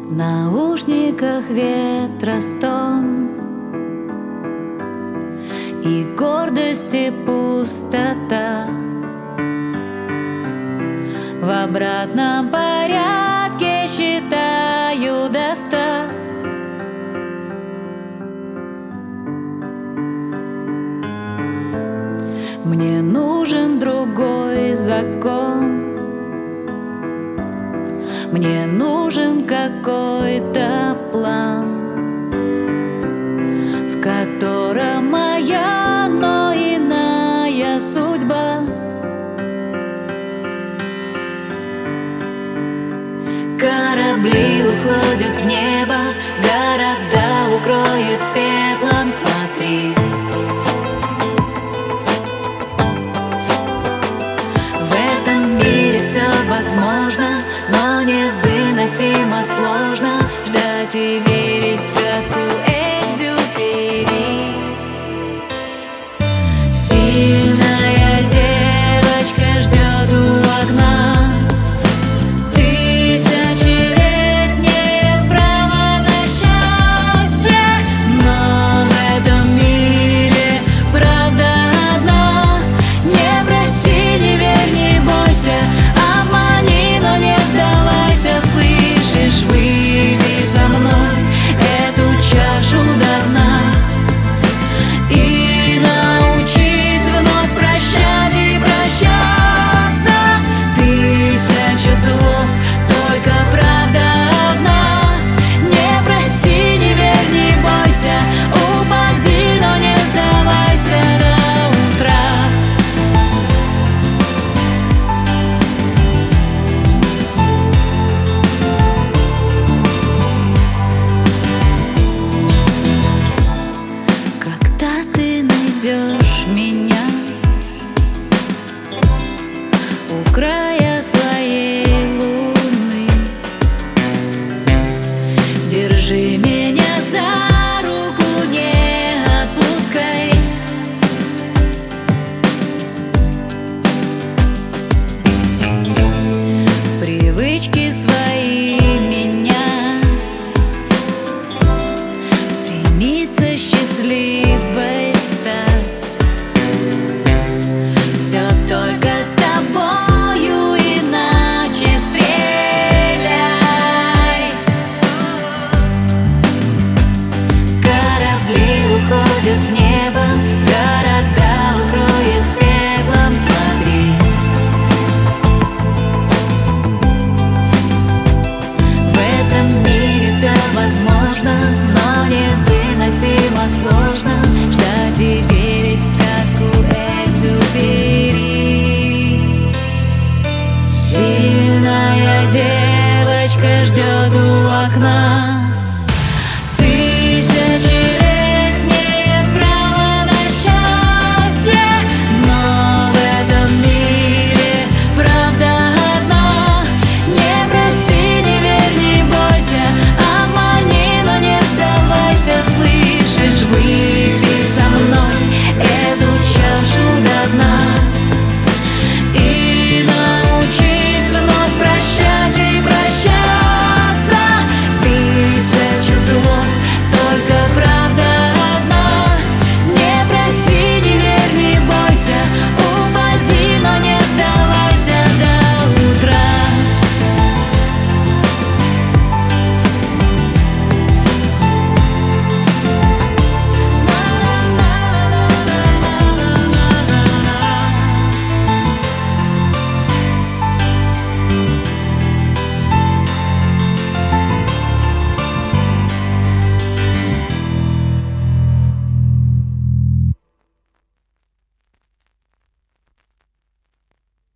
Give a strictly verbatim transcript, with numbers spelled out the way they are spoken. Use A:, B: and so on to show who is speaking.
A: В наушниках ветростон и гордости пустота. В обратном порядке считаю до ста. Мне нужен другой закон. Мне нужен какой-то план, в котором моя, но иная судьба. Корабли уходят в небо, города укроет пеплом, смотри. В этом мире все возможно, но невыносимо сложно ждать и верить.